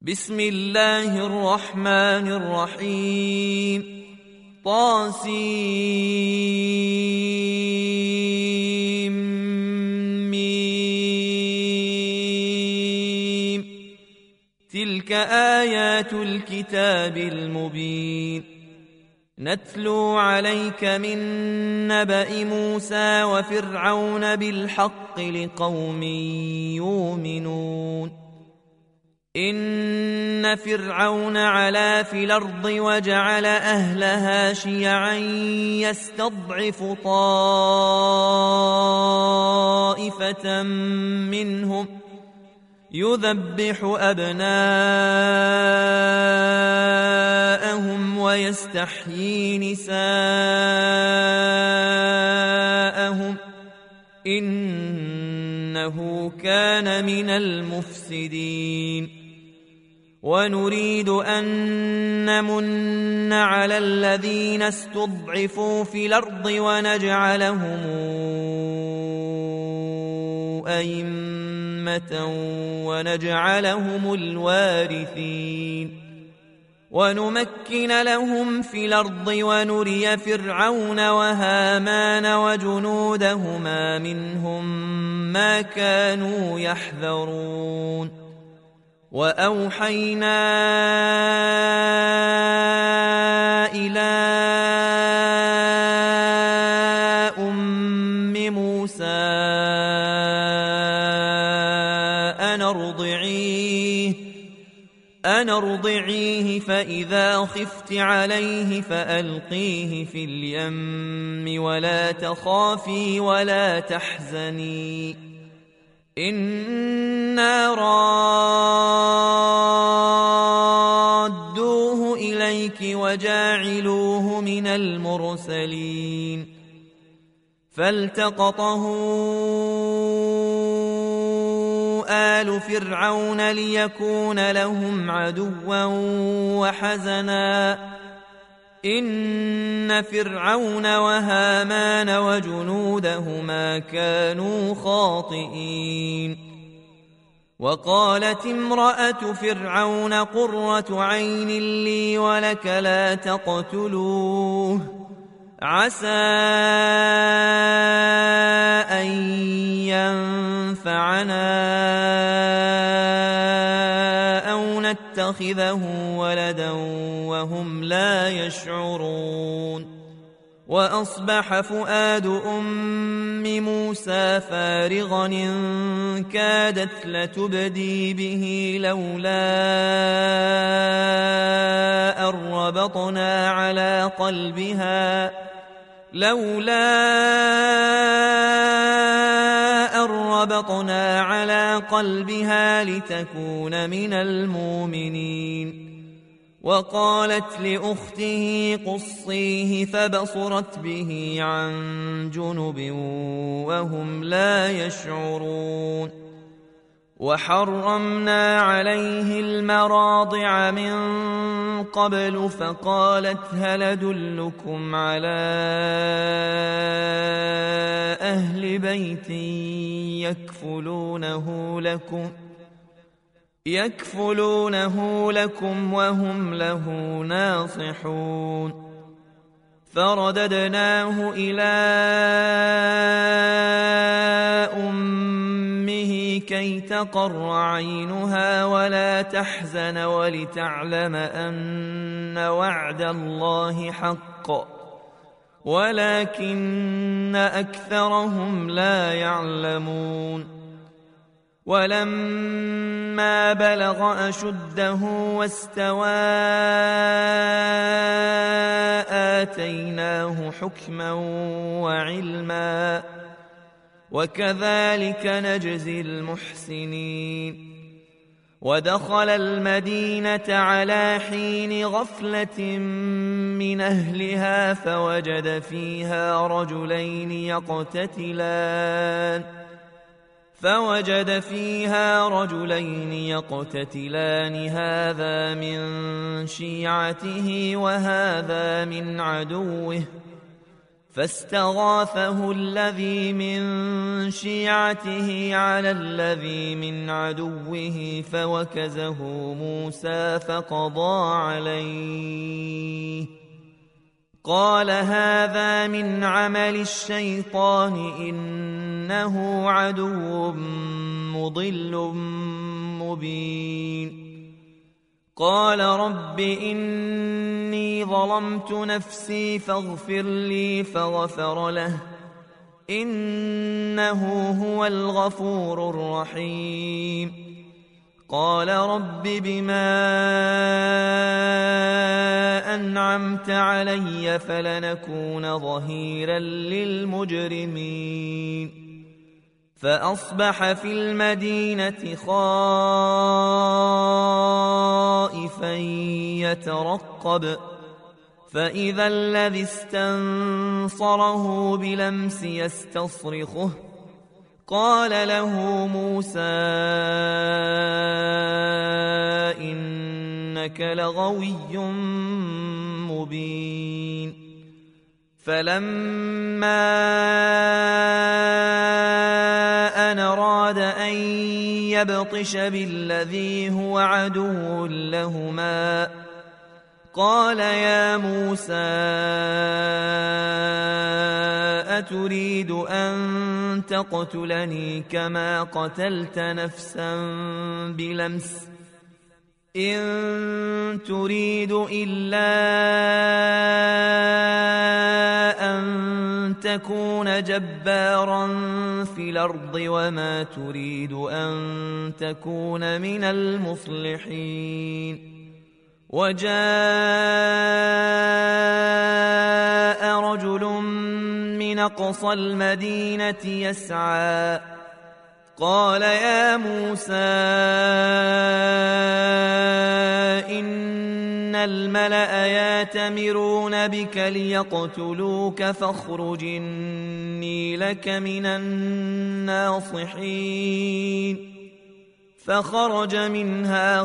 بسم الله الرحمن الرحيم طاسيم تلك آيات الكتاب المبين نتلو عليك من نبأ موسى وفرعون بالحق لقوم يؤمنون إن فرعون علا في الأرض وجعل أهلها شيعا يستضعف طائفة منهم يذبح أبناءهم ويستحيي نساءهم إنه كان من المفسدين ونريد أن نمن على الذين استضعفوا في الأرض ونجعلهم أئمة ونجعلهم الوارثين ونمكن لهم في الأرض ونري فرعون وهامان وجنودهما منهم ما كانوا يحذرون وأوحينا إلى أم موسى أن ارضعيه فإذا خفت عليه فألقيه في اليم ولا تخافي ولا تحزني إنا رادوه إليك وجاعلوه من المرسلين فالتقطه آل فرعون ليكون لهم عدوا وحزنا إن فرعون وهامان وجنودهما كانوا خاطئين وقالت امرأة فرعون قرة عين لي ولك لا تقتلوه عسى أن ينفعنا أو نتخذه ولدا وهم لا يشعرون وأصبح فؤاد أم موسى فارغا إن كادت لتبدي به لولا أن ربطنا على قلبها لتكون من المؤمنين وقالت لأخته قصيه فبصرت به عن جنب وهم لا يشعرون وحرمنا عليه المراضع من قبل فقالت هل أدلكم على أهل بيت يكفلونه لكم وهم له ناصحون فرددناه إلى أمه كي تقر عينها ولا تحزن ولتعلم أن وعد الله حق ولكن أكثرهم لا يعلمون ولما بلغ أشده واستوى آتيناه حكما وعلما وكذلك نجزي المحسنين ودخل المدينة على حين غفلة من أهلها فوجد فيها رجلين يقتتلان هذا من شيعته وهذا من عدوه فاستغاثه الذي من شيعته على الذي من عدوه فوكزه موسى فقضى عليه قال هذا من عمل الشيطان إنه عدو مضل مبين قال رب إني ظلمت نفسي فاغفر لي فغفر له إنه هو الغفور الرحيم قال رب بما أنعمت علي فلنكون ظهيرا للمجرمين فأصبح في المدينة خائفا يترقب فإذا الذي استنصره بلمس يستصرخه قال له موسى إنك لغوي مبين فلما أن أراد أن يبطش بالذي هو عدو لهما قال يا موسى أتريد أن تقتلني كما قتلت نفسا بلمس إن تريد إلا أن تكون جبارا في الأرض وما تريد أن تكون من المصلحين وجاء رجل من أقصى المدينة يسعى قال يا موسى إن الملأ يأتمرون بك ليقتلوك فاخرج إني لك من الناصحين فخرج منها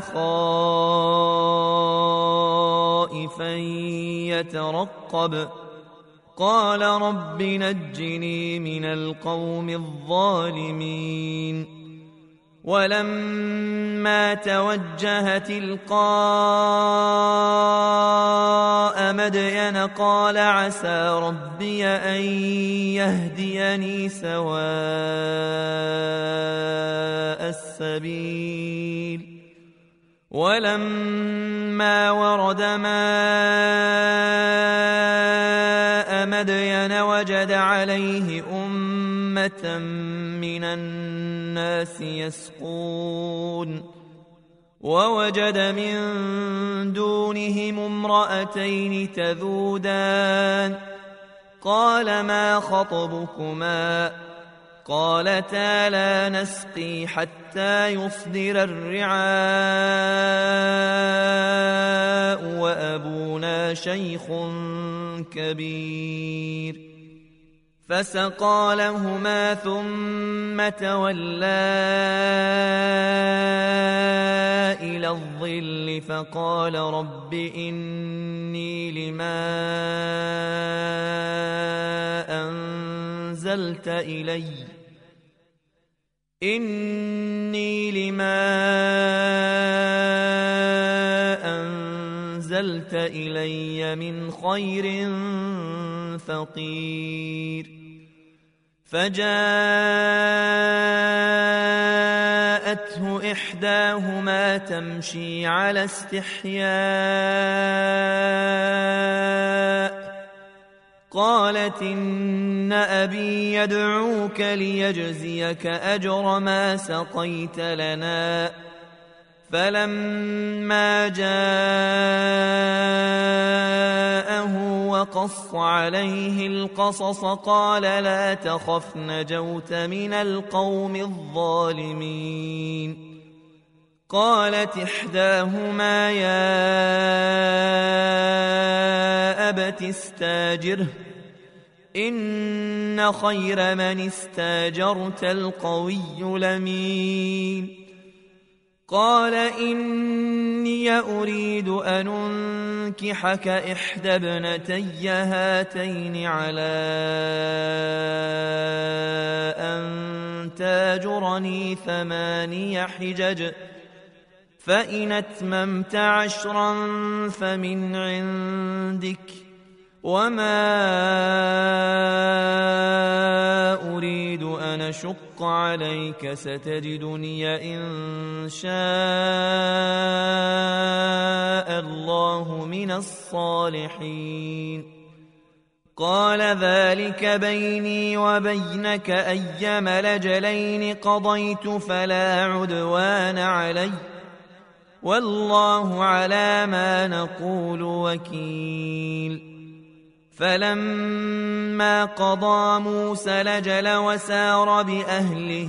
خائفا يترقب قال رب نجني من القوم الظالمين ولما توجه تلقاء مدين قال عسى ربي أن يهديني سواء السبيل ولما ورد ماء مدين وجد عليه أمة من الناس يسقون ووجد من دونهم امرأتين تذودان قال ما خطبكما قالتا لا نسقي حتى يصدر الرعاء وأبونا شيخ كبير فسقى لهما ثم تولى إلى الظل فقال رب إني لما أنزلت إلي من خير فقير فجاءته إحداهما تمشي على استحياء قالت إن أبي يدعوك ليجزيك أجر ما سقيت لنا فلما جاءه وقص عليه القصص قال لا تخف نجوت من القوم الظالمين قالت إحداهما يا أبت استاجره إن خير من استاجرت القوي الأمين قال إني أريد أن أنكحك إحدى ابنتي هاتين على أن تاجرني 8 حجج فإن أتممت 10 فمن عندك وما أريد أن أشق عليك ستجدني إن شاء الله من الصالحين قال ذلك بيني وبينك أيما الأجلين قضيت فلا عدوان علي والله على ما نقول وكيل فلما قضى موسى الأجل وسار بأهله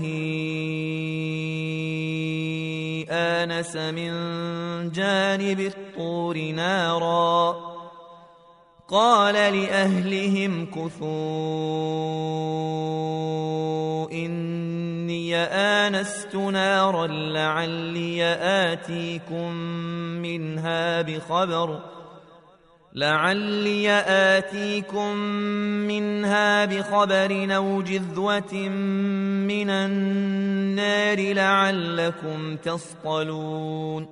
آنس من جانب الطور نارا قال لأهلهم كثوا إني آنست نارا لعلي آتيكم منها بخبر أو جذوة من النار لعلكم تصطلون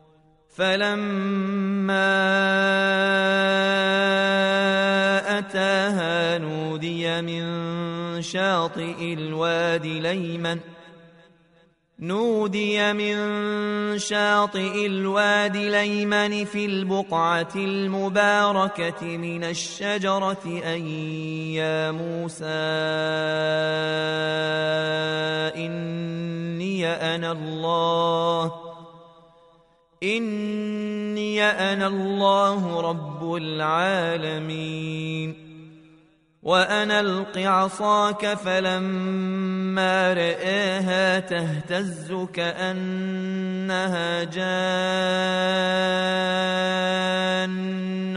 فلما أتاها نودي من شاطئ الوادي الأيمن في البقعة المباركة من الشجرة أن يا موسى إني أنا الله رب العالمين وأنا ألق عصاك فلما رآها تهتز كأنها جان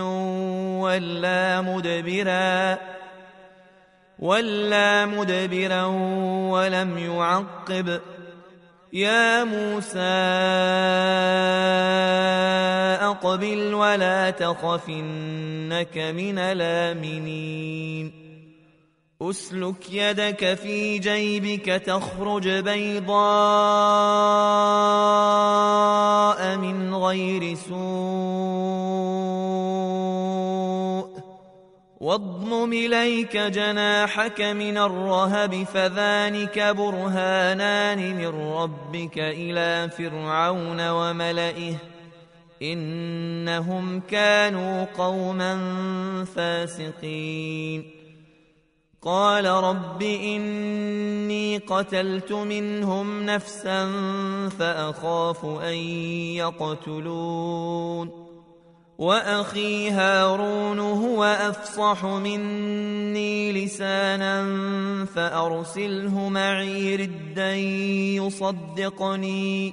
ولا مدبرا ولم يعقب يا موسى أقبل ولا تخف إنك من الآمنين أسلك يدك في جيبك تخرج بيضاء من غير سوء واضمم إليك جناحك من الرهب فذلك برهانان من ربك إلى فرعون وملئه إنهم كانوا قوما فاسقين قال رب إني قتلت منهم نفسا فأخاف أن يقتلون وأخي هارون هو أفصح مني لسانا فأرسله معي ردا يصدقني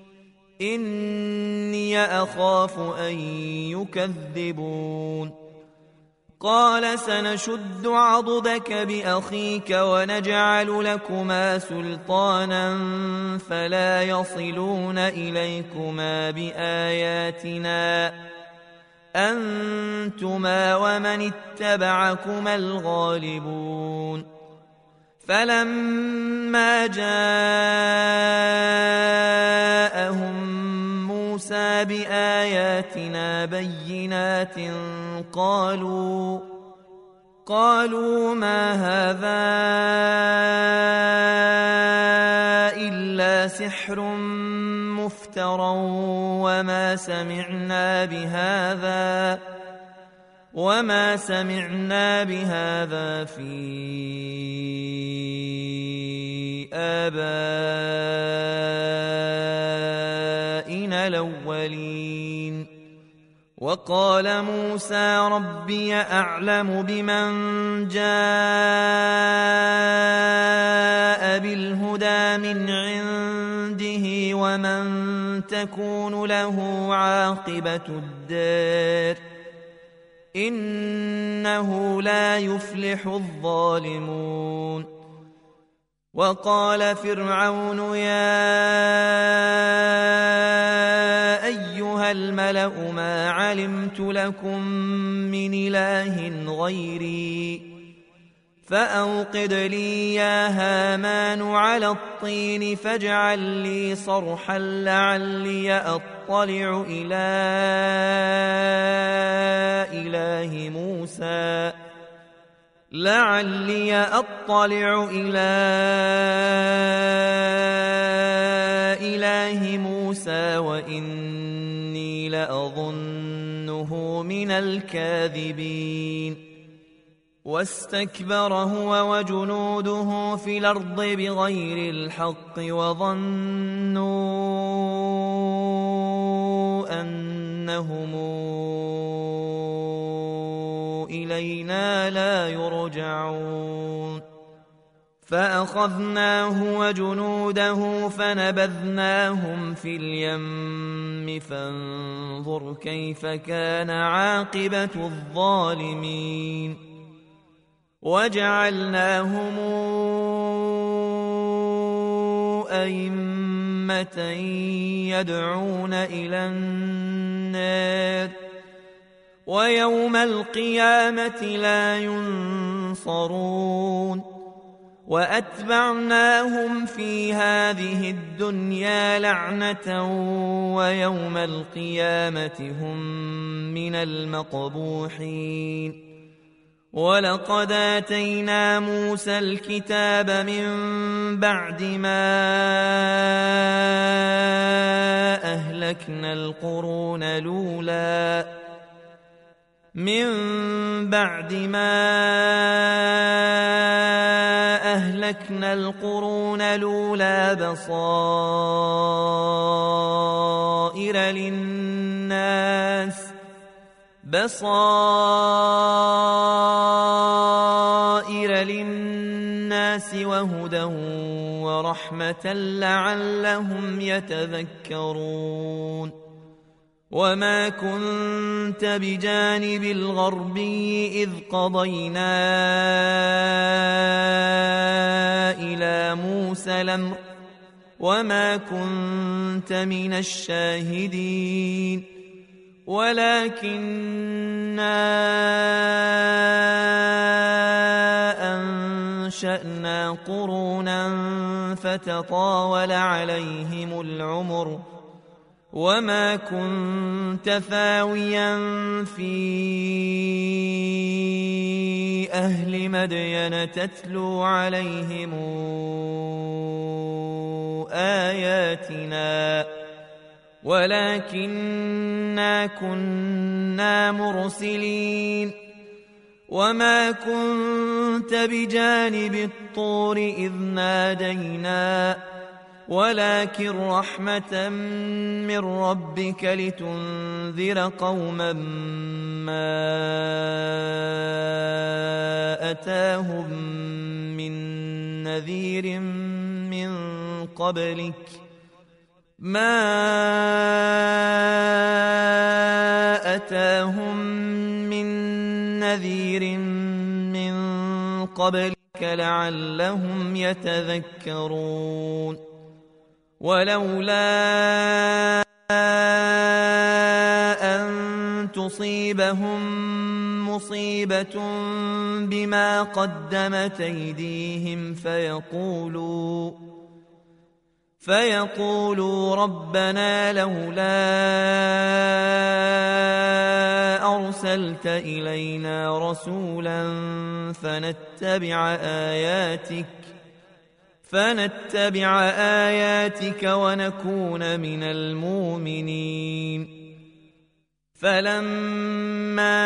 إني أخاف أن يكذبون قال سنشد عضدك بأخيك ونجعل لكما سلطانا فلا يصلون إليكما بآياتنا أنتما ومن اتبعكما الغالبون فلما جاءهم موسى بآياتنا بينات قالوا ما هذا إلا سحر مفترى وما سمعنا بهذا في آبائنا الأولين وقال موسى ربي أعلم بمن جاء بالهدى من عنده ومن تكون له عاقبة الدار إنه لا يفلح الظالمون وقال فرعون يا أيها الملأ ما علمت لكم من إله غيري فأوقد لي يا هامان على الطين فاجعل لي صرحا لعلي أطلع إلى إله موسى وإني لأظنه من الكاذبين واستكبر هو وجنوده في الأرض بغير الحق وظنوا أنهم إلينا لا يرجعون فأخذناه وجنوده فنبذناهم في اليم فانظر كيف كان عاقبة الظالمين وجعلناهم أئمة يدعون إلى النار ويوم القيامة لا ينصرون وأتبعناهم في هذه الدنيا لعنة ويوم القيامة هم من المقبوحين ولقد آتينا موسى الكتاب من بعد ما أهلكنا القرون الأولى بصائر للناس وهدى ورحمة لعلهم يتذكرون وما كنت بجانب الغربي إذ قضينا إلى موسى الأمر وما كنت من الشاهدين ولكننا أنشأنا قرونا فتطاول عليهم العمر وما كنت ثاويا في أهل مدين تتلو عليهم آياتنا ولكننا كنا مرسلين وما كنت بجانب الطور إذ نادينا ولكن رحمة من ربك لتنذر قوما ما أتاهم من نذير من قبلك لعلهم يتذكرون ولولا أن تصيبهم مصيبة بما قدمت أيديهم فيقولوا ربنا لولا أرسلت إلينا رسولا فنتبع آياتك ونكون من المؤمنين فلما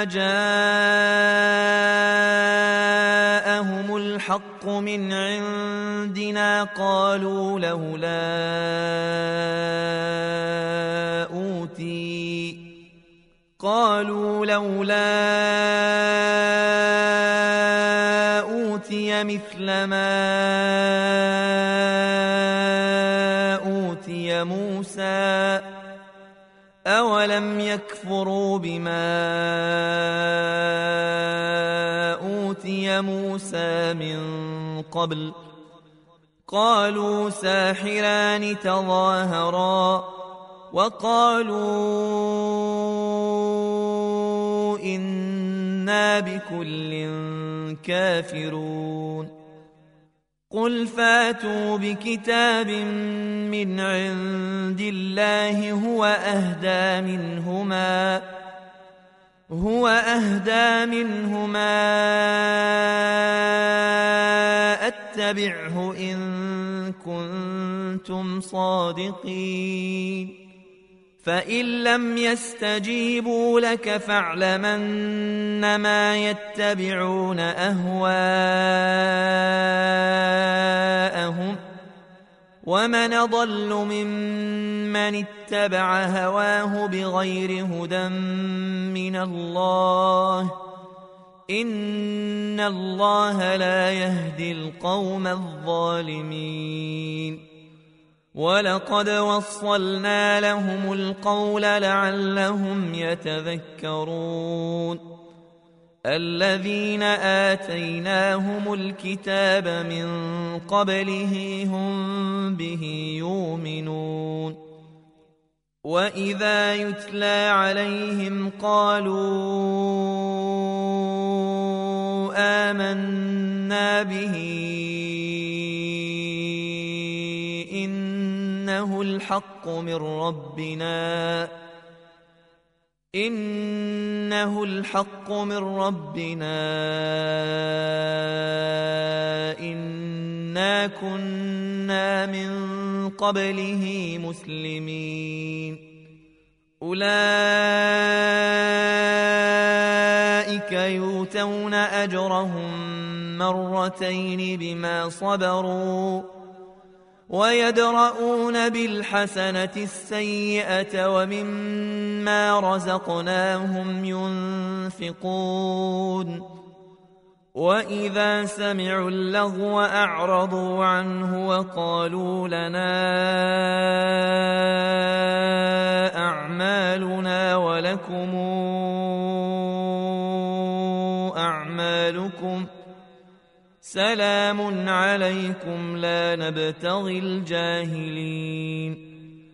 جاءهم الحق من عندنا قالوا لولا أوتي مثل ما أوتي موسى أولم يكفروا بما أوتي موسى من قبل قالوا ساحران تظاهرا وقالوا إنا بكل كافرون قل فاتوا بكتاب من عند الله هو أهدى منهما أتبعه إن كنتم صادقين فإن لم يستجيبوا لك فاعلم أنما يتبعون أهواءهم ومن أضل ممن اتبع هواه بغير هدى من الله إن الله لا يهدي القوم الظالمين ولقد وصلنا لهم القول لعلهم يتذكرون الذين آتيناهم الكتاب من قبله هم به يؤمنون وإذا يتلى عليهم قالوا آمنا به إنه الحق من ربنا إنا كنا من قبله مسلمين أولئك يؤتون أجرهم مرتين بما صبروا ويدرؤون بالحسنة السيئة ومما رزقناهم ينفقون وإذا سمعوا اللغو أعرضوا عنه وقالوا لنا أعمالنا ولكم أعمالكم سلام عليكم لا نبتغي الجاهلين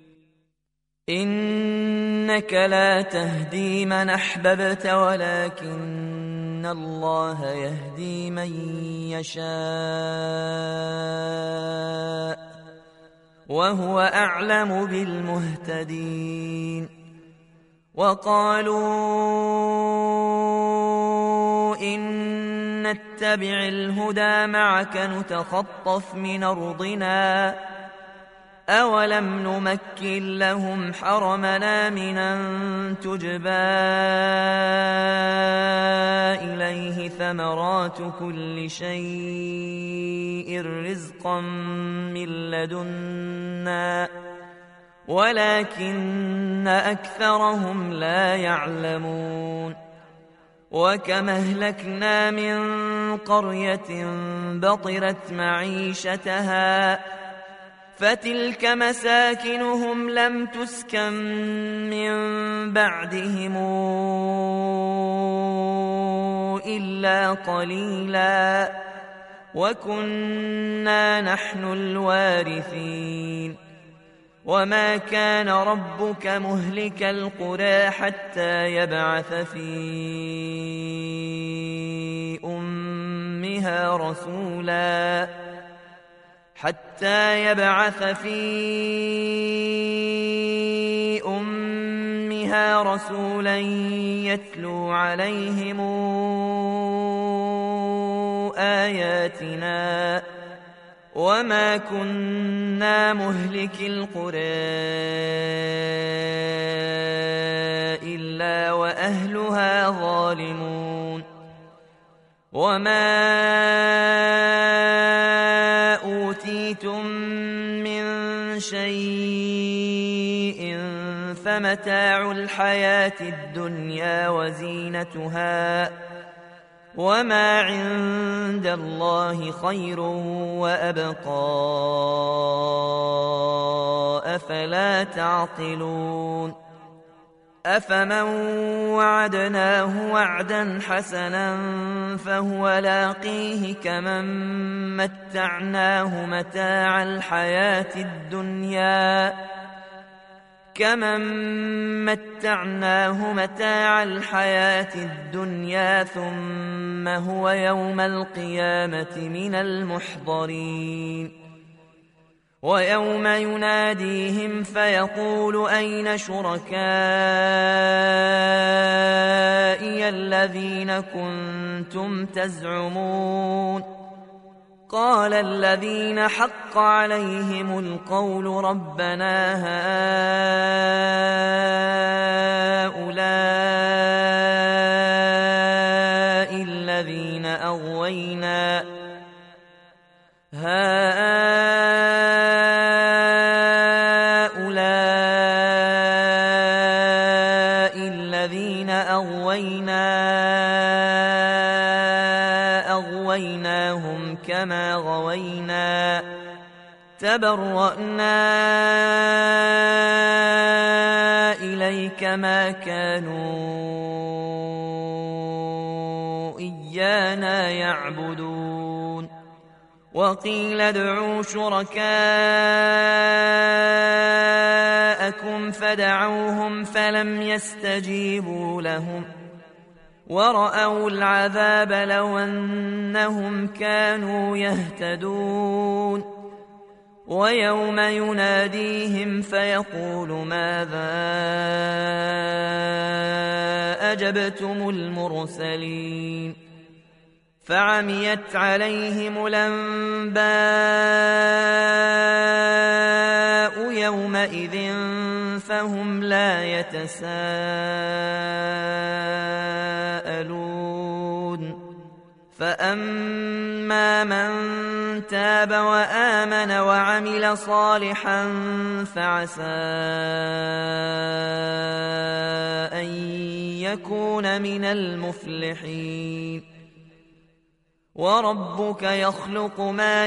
إنك لا تهدي من أحببت ولكن الله يهدي من يشاء وهو أعلم بالمهتدين وقالوا إن نتبع الهدى معك نتخطف من أرضنا أولم نمكن لهم حرمنا من أن تجبى إليه ثمرات كل شيء رزقا من لدنا ولكن أكثرهم لا يعلمون وكما أهلكنا من قرية بطرت معيشتها فتلك مساكنهم لم تسكن من بعدهم إلا قليلا وكنا نحن الوارثين وما كان ربك مهلك القرى حتى يبعث في أمها رسولا يتلو عليهم آياتنا وما كنا مهلك القرى إلا وأهلها ظالمون وما أوتيتم من شيء فمتاع الحياة الدنيا وزينتها وما عند الله خير وأبقى أفلا تعقلون أفمن وعدناه وعدا حسنا فهو لاقيه كمن متعناه متاع الحياة الدنيا ثم هو يوم القيامة من المحضرين ويوم يناديهم فيقول أين شركائي الذين كنتم تزعمون قال الذين حق عليهم القول ربنا هؤلاء الذين أغويناهم كما غوينا تبرأنا إليك ما كانوا إيانا يعبدون وقيل ادعوا شركاءكم فدعوهم فلم يستجيبوا لهم ورأوا العذاب لو أنهم كانوا يهتدون ويوم يناديهم فيقول ماذا أجبتم المرسلين فعميت عليهم الأنباء يومئذ فهم لا يتساءلون فأما من تاب وآمن وعمل صالحا فعسى أن يكون من المفلحين وربك يخلق ما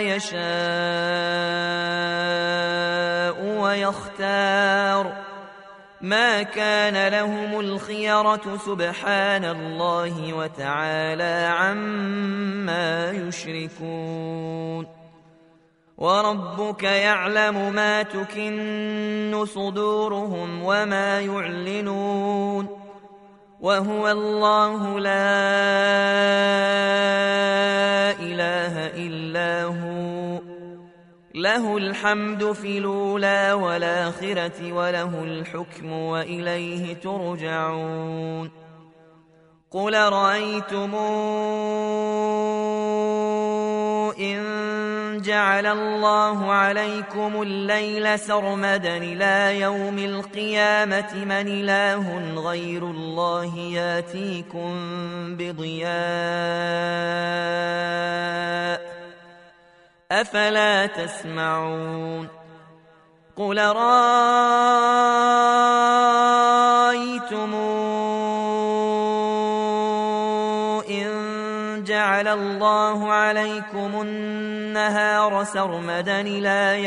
يشاء ويختار ما كان لهم الخيرة سبحان الله وتعالى عما يشركون وربك يعلم ما تكن صدورهم وما يعلنون وهو الله لا إله إلا هو له الحمد في الأولى والآخرة وله الحكم وإليه ترجعون قل رأيتم إن جعل الله عليكم الليل سرمدا إلى يوم القيامة من إله غير الله ياتيكم بضياء أفلا تسمعون قل رأيتم إن جعل الله عليكم النهار سرمدا إلى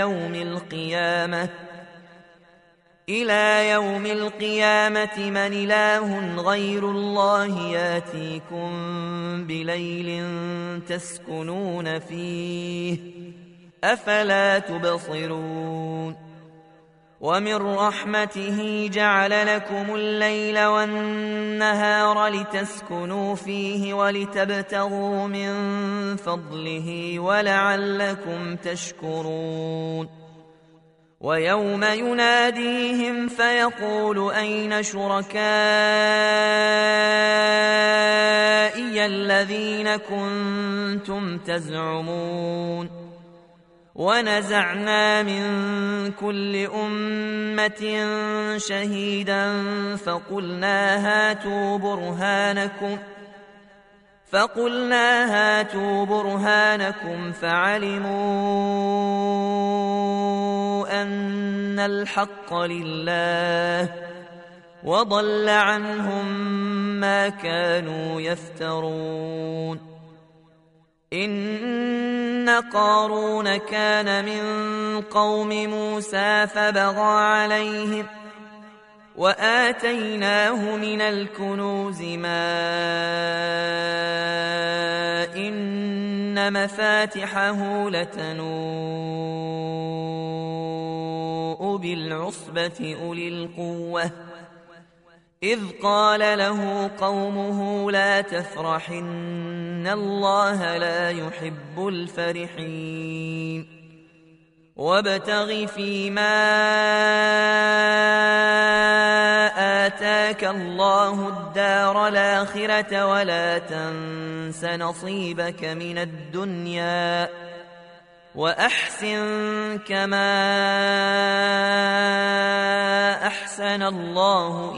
يوم القيامة من إله غير الله ياتيكم بليل تسكنون فيه أفلا تبصرون ومن رحمته جعل لكم الليل والنهار لتسكنوا فيه ولتبتغوا من فضله ولعلكم تشكرون ويوم يناديهم فيقول أين شركائي الذين كنتم تزعمون ونزعنا من كل أمة شهيدا فقلنا هاتوا برهانكم فعلموا أن الحق لله وضل عنهم ما كانوا يفترون إن قارون كان من قوم موسى فبغى عليهم وآتيناه من الكنوز ما إن مفاتحه لتنوء بالعصبة أولي القوة إذ قال له قومه لا تفرح إن الله لا يحب الفرحين وابتغ فيما آتاك الله الدار الآخرة ولا تنس نصيبك من الدنيا وأحسن كما أحسن الله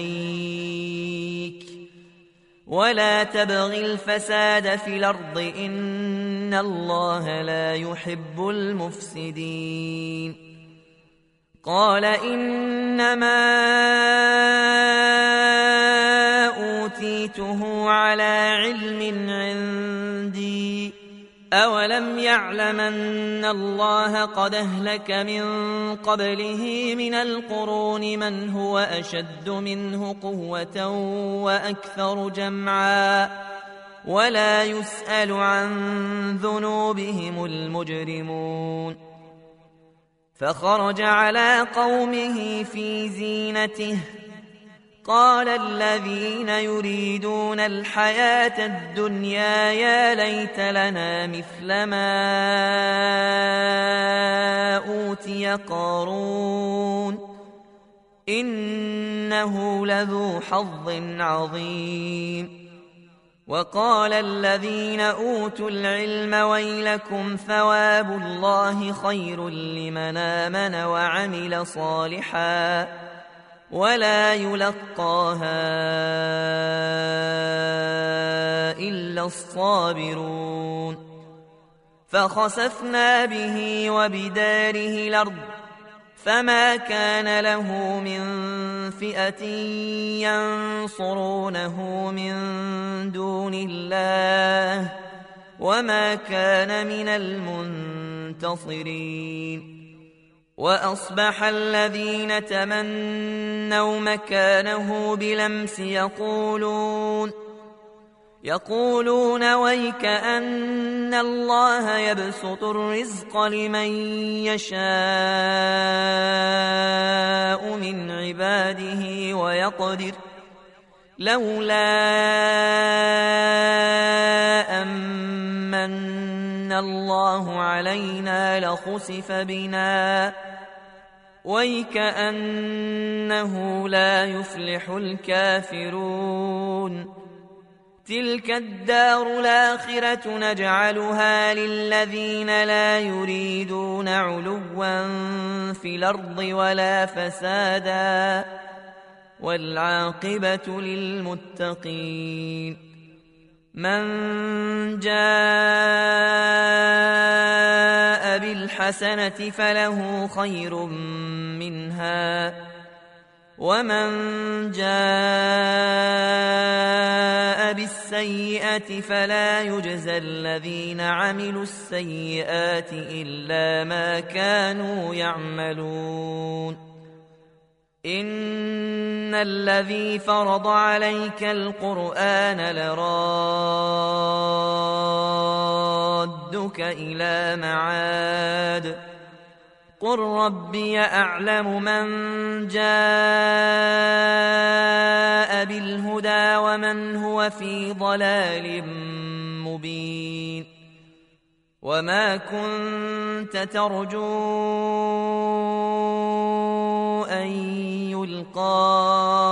إليك ولا تبغ الفساد في الأرض إن الله لا يحب المفسدين قال إنما أوتيته على علم عندي أولم يعلم أن الله قد أهلك من قبله من القرون من هو أشد منه قوة وأكثر جمعا ولا يسأل عن ذنوبهم المجرمون فخرج على قومه في زينته قال الذين يريدون الحياة الدنيا يا ليت لنا مثل ما أوتي قارون إنه لذو حظ عظيم وقال الذين أوتوا العلم ويلكم ثواب الله خير لمن آمن وعمل صالحا ولا يلقاها إلا الصابرون فخسفنا به وبداره الأرض فما كان له من فئة ينصرونه من دون الله وما كان من المنتصرين وأصبح الذين تمنوا مكانه بلمس يقولون ويك أن الله يبسط الرزق لمن يشاء من عباده ويقدر لولا أمن الله علينا لخسف بنا ويكأنه لا يفلح الكافرون تلك الدار الآخرة نجعلها للذين لا يريدون علوا في الأرض ولا فسادا والعاقبة للمتقين من جاء بالحسنة فله خير منها ومن جاء بالسيئة فلا يجزى الذين عملوا السيئات إلا ما كانوا يعملون إن الذي فرض عليك القرآن لرادك إلى معاد قل ربي أعلم من جاء بالهدى ومن هو في ضلال مبين وما كنت ترجو أن يلقى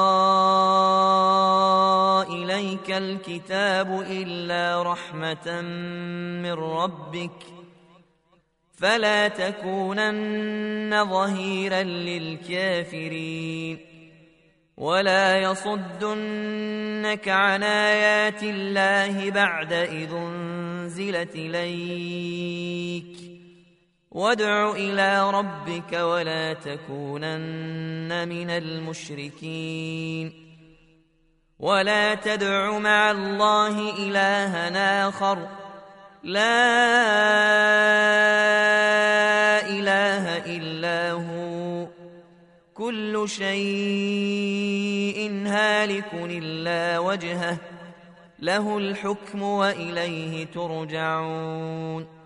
إليك الكتاب إلا رحمة من ربك فلا تكونن ظهيرا للكافرين ولا يصدنك عن آيات الله بعد إذ أنزلت إليك وادع إلى ربك ولا تكونن من المشركين ولا تدع مع الله إلها آخر لا إله إلا هو كل شيء هالك إلا وجهه له الحكم وإليه ترجعون